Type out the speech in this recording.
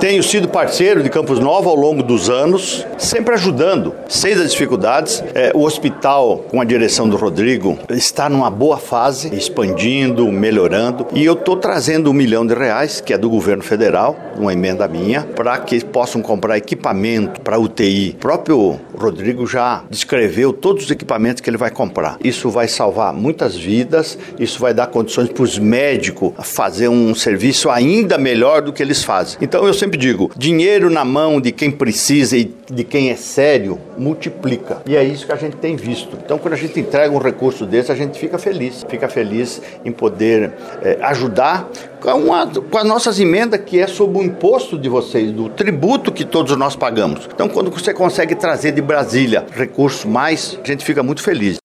Tenho sido parceiro de Campos Novos ao longo dos anos, sempre ajudando. Sei das dificuldades. O hospital, com a direção do Rodrigo, está numa boa fase, expandindo, melhorando. E eu estou trazendo R$1 milhão, que é do governo federal, uma emenda minha, para que possam comprar equipamento para UTI. O próprio Rodrigo já descreveu todos os equipamentos que ele vai comprar. Isso vai salvar muitas vidas, isso vai dar condições para os médicos fazer um serviço ainda melhor do que eles fazem. Então eu sempre digo, dinheiro na mão de quem precisa e de quem é sério, multiplica. E é isso que a gente tem visto. Então quando a gente entrega um recurso desse, a gente fica feliz em poder ajudar com as nossas emendas, que é sobre o imposto de vocês, do tributo que todos nós pagamos. Então quando você consegue trazer de Brasília recurso mais, a gente fica muito feliz.